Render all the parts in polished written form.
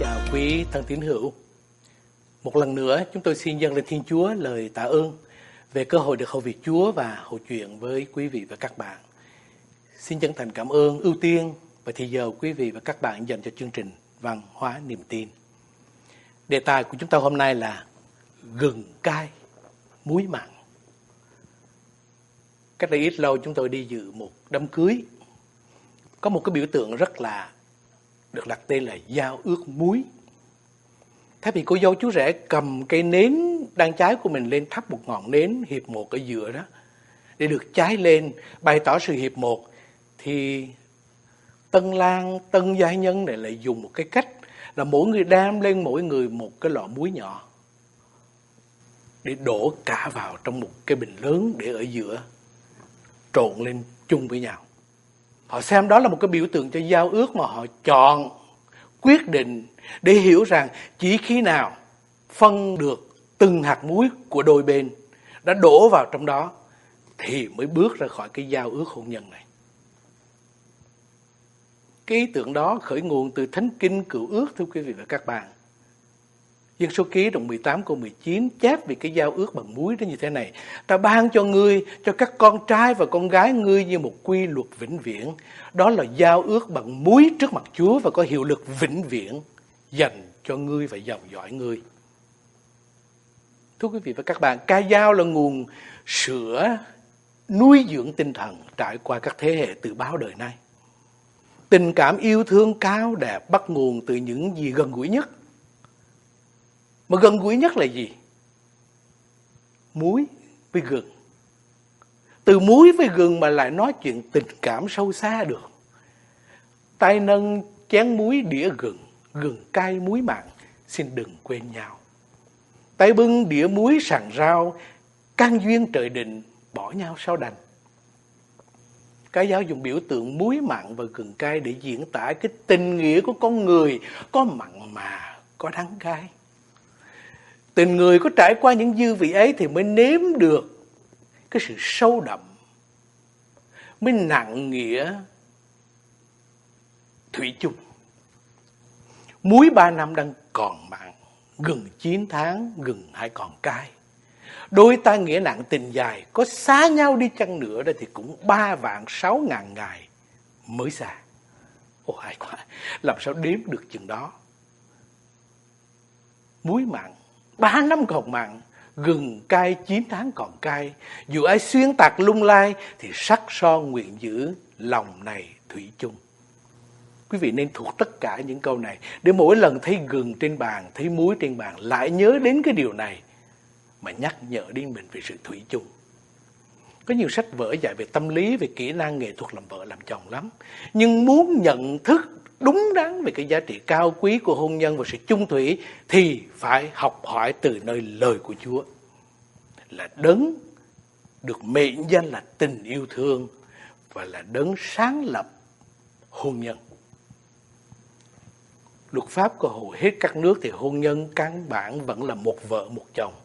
chào quý thân tín hữu. Một lần nữa chúng tôi xin dâng lên Thiên Chúa lời tạ ơn về cơ hội được hầu việc Chúa và hầu chuyện với quý vị và các bạn. Xin chân thành cảm ơn ưu tiên và thì giờ quý vị và các bạn dành cho chương trình Văn hóa Niềm Tin. Đề tài của chúng ta hôm nay là gừng cay, muối mặn. Cách đây ít lâu chúng tôi đi dự một đám cưới. Có một cái biểu tượng rất là được đặt tên là giao ước muối. Thế thì cô dâu chú rể cầm cây nến đang cháy của mình lên thắp một ngọn nến hiệp một ở giữa đó để được cháy lên bày tỏ sự hiệp một. Thì tân lang, tân gia nhân này lại dùng một cái cách là mỗi người đem lên mỗi người một cái lọ muối nhỏ để đổ cả vào trong một cái bình lớn để ở giữa trộn lên chung với nhau. Họ xem đó là một cái biểu tượng cho giao ước mà họ chọn, quyết định để hiểu rằng chỉ khi nào phân được từng hạt muối của đôi bên đã đổ vào trong đó thì mới bước ra khỏi cái giao ước hôn nhân này. Cái ý tưởng đó khởi nguồn từ Thánh Kinh Cựu Ước, thưa quý vị và các bạn. Dân Số Ký đoạn 18 câu 19 chép về cái giao ước bằng muối đó như thế này: ta ban cho ngươi, cho các con trai và con gái ngươi như một quy luật vĩnh viễn. Đó là giao ước bằng muối trước mặt Chúa và có hiệu lực vĩnh viễn dành cho ngươi và dòng dõi ngươi. Thưa quý vị và các bạn, ca dao là nguồn sữa nuôi dưỡng tinh thần trải qua các thế hệ từ bao đời nay. Tình cảm yêu thương cao đẹp bắt nguồn từ những gì gần gũi nhất. Mà gần gũi nhất là gì? Muối với gừng. Từ muối với gừng mà lại nói chuyện tình cảm sâu xa được. Tay nâng chén muối đĩa gừng, gừng cay muối mặn, xin đừng quên nhau. Tay bưng đĩa muối sàng rau, can duyên trời định, bỏ nhau sao đành. Cái giáo dùng biểu tượng muối mặn và gừng cay để diễn tả cái tình nghĩa của con người, có mặn mà, có đắng cay. Tình người có trải qua những dư vị ấy thì mới nếm được cái sự sâu đậm, mới nặng nghĩa thủy chung. Muối 3 năm đang còn mặn, gừng 9 tháng, gừng hãy còn cay. Đôi ta nghĩa nặng tình dài, có xa nhau đi chăng nữa thì cũng 3.600.000 ngày mới xa. Ồ hay quá, làm sao đếm được chừng đó. Muối mặn 3 năm còn mặn, gừng cay 9 tháng còn cay. Dù ai xuyên tạc lung lai thì sắc son nguyện giữ lòng này thủy chung. Quý vị nên thuộc tất cả những câu này để mỗi lần thấy gừng trên bàn, thấy muối trên bàn lại nhớ đến cái điều này mà nhắc nhở đến mình về sự thủy chung. Có nhiều sách vở dạy về tâm lý, về kỹ năng nghệ thuật làm vợ làm chồng lắm. Nhưng muốn nhận thức đúng đắn về cái giá trị cao quý của hôn nhân và sự chung thủy thì phải học hỏi từ nơi lời của Chúa. Là đấng được mệnh danh là tình yêu thương và là đấng sáng lập hôn nhân. Luật pháp của hầu hết các nước thì hôn nhân căn bản vẫn là một vợ một chồng.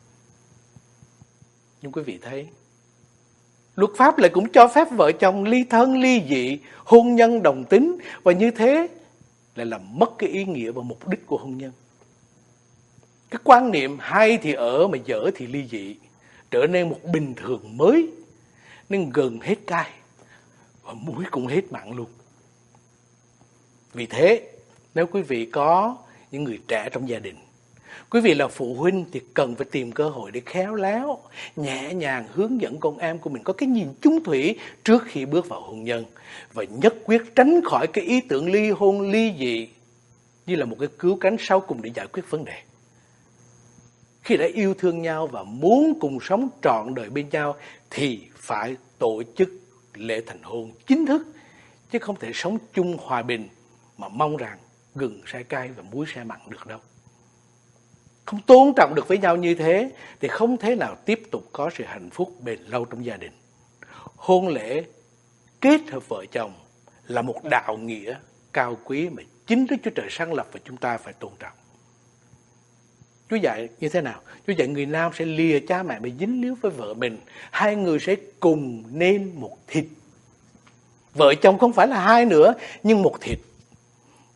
Nhưng quý vị thấy, luật pháp lại cũng cho phép vợ chồng ly thân, ly dị, hôn nhân đồng tính. Và như thế lại làm mất cái ý nghĩa và mục đích của hôn nhân. Cái quan niệm hay thì ở mà dở thì ly dị trở nên một bình thường mới. Nên gừng hết cay và muối cũng hết mặn luôn. Vì thế, nếu quý vị có những người trẻ trong gia đình, quý vị là phụ huynh thì cần phải tìm cơ hội để khéo léo, nhẹ nhàng hướng dẫn con em của mình có cái nhìn chung thủy trước khi bước vào hôn nhân. Và nhất quyết tránh khỏi cái ý tưởng ly hôn, ly dị như là một cái cứu cánh sau cùng để giải quyết vấn đề. Khi đã yêu thương nhau và muốn cùng sống trọn đời bên nhau thì phải tổ chức lễ thành hôn chính thức, chứ không thể sống chung hòa bình mà mong rằng gừng sẽ cay và muối sẽ mặn được đâu. Không tôn trọng được với nhau như thế thì không thể nào tiếp tục có sự hạnh phúc bền lâu trong gia đình. Hôn lễ kết hợp vợ chồng là một đạo nghĩa cao quý mà chính Đức Chúa Trời sáng lập và chúng ta phải tôn trọng. Chúa dạy như thế nào? Chúa dạy người nam sẽ lìa cha mẹ bị dính líu với vợ mình. Hai người sẽ cùng nên một thịt. Vợ chồng không phải là hai nữa, nhưng một thịt.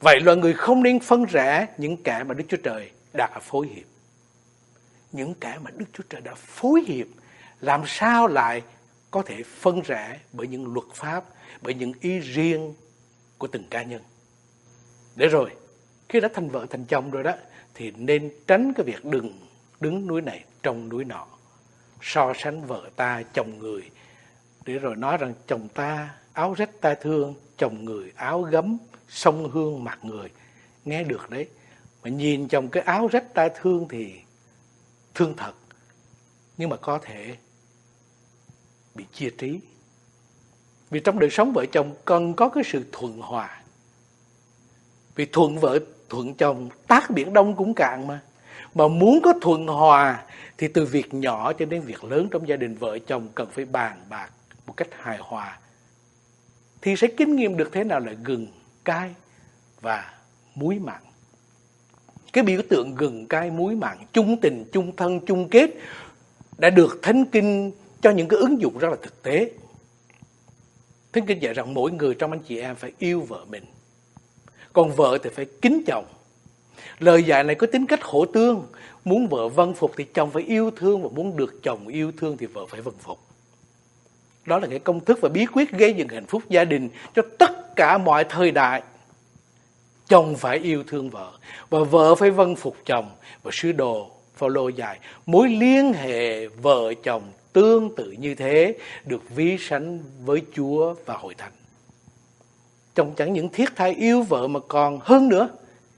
Vậy loài người không nên phân rẽ những kẻ mà Đức Chúa Trời đã phối hiệp. Những kẻ mà Đức Chúa Trời đã phối hiệp, làm sao lại có thể phân rẽ bởi những luật pháp, bởi những ý riêng của từng cá nhân. Để rồi, khi đã thành vợ thành chồng rồi đó, thì nên tránh cái việc đừng đứng núi này trông núi nọ, so sánh vợ ta chồng người, để rồi nói rằng chồng ta áo rách ta thương, chồng người áo gấm sông hương mặc người. Nghe được đấy, mà nhìn chồng cái áo rách ta thương thì thương thật, nhưng mà có thể bị chia trí. Vì trong đời sống vợ chồng cần có cái sự thuận hòa. Vì thuận vợ thuận chồng, tát biển Đông cũng cạn mà. Mà muốn có thuận hòa thì từ việc nhỏ cho đến việc lớn trong gia đình vợ chồng cần phải bàn bạc một cách hài hòa. Thì sẽ kinh nghiệm được thế nào là gừng, cay và muối mặn. Cái biểu tượng gừng, cay, muối mặn, chung tình, chung thân, chung kết đã được Thánh Kinh cho những cái ứng dụng rất là thực tế. Thánh Kinh dạy rằng mỗi người trong anh chị em phải yêu vợ mình, còn vợ thì phải kính chồng. Lời dạy này có tính cách hỗ tương. Muốn vợ vâng phục thì chồng phải yêu thương, và muốn được chồng yêu thương thì vợ phải vâng phục. Đó là cái công thức và bí quyết gây dựng hạnh phúc gia đình cho tất cả mọi thời đại. Chồng phải yêu thương vợ, và vợ phải vâng phục chồng. Và sứ đồ Phaolô dạy mối liên hệ vợ chồng tương tự như thế được ví sánh với Chúa và hội thánh. Chồng chẳng những thiết tha yêu vợ mà còn hơn nữa.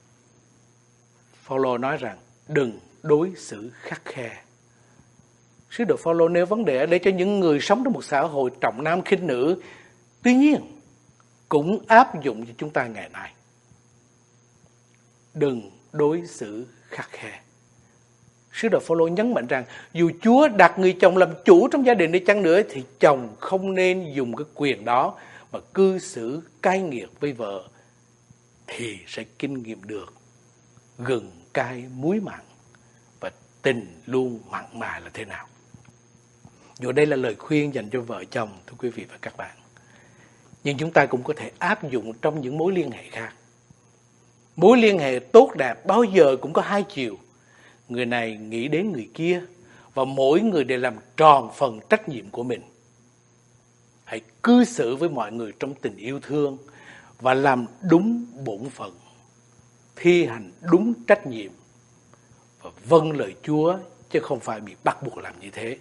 Phaolô nói rằng đừng đối xử khắt khe. Sứ đồ Phaolô nêu vấn đề để cho những người sống trong một xã hội trọng nam khinh nữ, tuy nhiên cũng áp dụng cho chúng ta ngày nay. Đừng đối xử khắt khe. Sứ đồ Phaolô nhấn mạnh rằng dù Chúa đặt người chồng làm chủ trong gia đình đi chăng nữa thì chồng không nên dùng cái quyền đó mà cư xử cay nghiệt với vợ, thì sẽ kinh nghiệm được gừng, cay, muối mặn và tình luôn mặn mà là thế nào. Dù đây là lời khuyên dành cho vợ chồng, thưa quý vị và các bạn, nhưng chúng ta cũng có thể áp dụng trong những mối liên hệ khác. Mối liên hệ tốt đẹp bao giờ cũng có hai chiều. Người này nghĩ đến người kia, và mỗi người đều làm tròn phần trách nhiệm của mình. Hãy cư xử với mọi người trong tình yêu thương và làm đúng bổn phận, thi hành đúng trách nhiệm và vâng lời Chúa, chứ không phải bị bắt buộc làm như thế.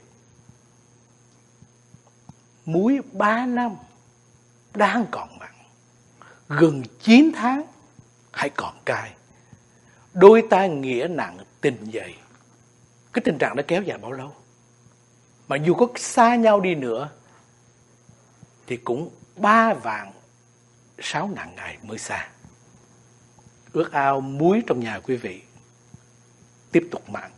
Muối 3 năm đang còn mặn, gừng 9 tháng hãy còn cay. Đôi ta nghĩa nặng tình dày. Cái tình trạng đó kéo dài bao lâu? Mà dù có xa nhau đi nữa thì cũng 3.600.000 ngày mới xa. Ước ao muối trong nhà quý vị tiếp tục mặn,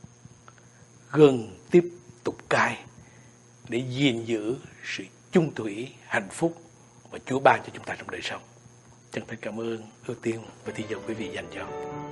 gừng tiếp tục cay, để gìn giữ sự chung thủy, hạnh phúc mà Chúa ban cho chúng ta trong đời sống. Chân thành cảm ơn, ưu tiên và thi dầu quý vị dành cho.